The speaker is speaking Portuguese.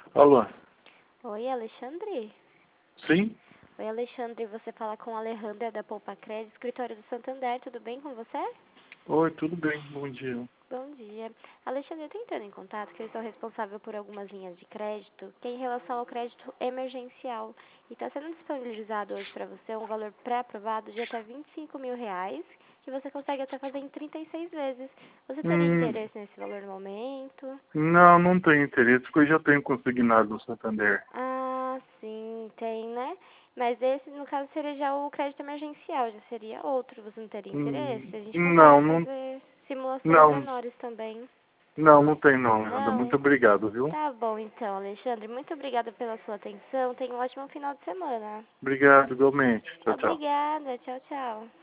Alô? Oi, Alexandre? Sim? Oi, Alexandre, você fala com a Alejandra da Poupa Crédito, escritório do Santander, tudo bem com você? Oi, tudo bem, bom dia. Bom dia. Alexandre, eu estou entrando em contato que eu estou responsável por algumas linhas de crédito, que é em relação ao crédito emergencial. E está sendo disponibilizado hoje para você um valor pré-aprovado de até R$ 25.000, que você consegue até fazer em 36 vezes. Você teria Hum, interesse nesse valor no momento? não tenho interesse, porque eu já tenho consignado no Santander. Ah, sim, tem, né? Mas esse, no caso, seria já o crédito emergencial, já seria outro. Você não teria interesse? A gente consegue Não, fazer simulações não, menores também. não tem não, Leandro. Muito Não? obrigado, viu? Tá bom, então, Alexandre. Muito obrigada pela sua atenção. Tenha um ótimo final de semana. Obrigado, igualmente. Tchau, tchau. Obrigada. Tchau, tchau.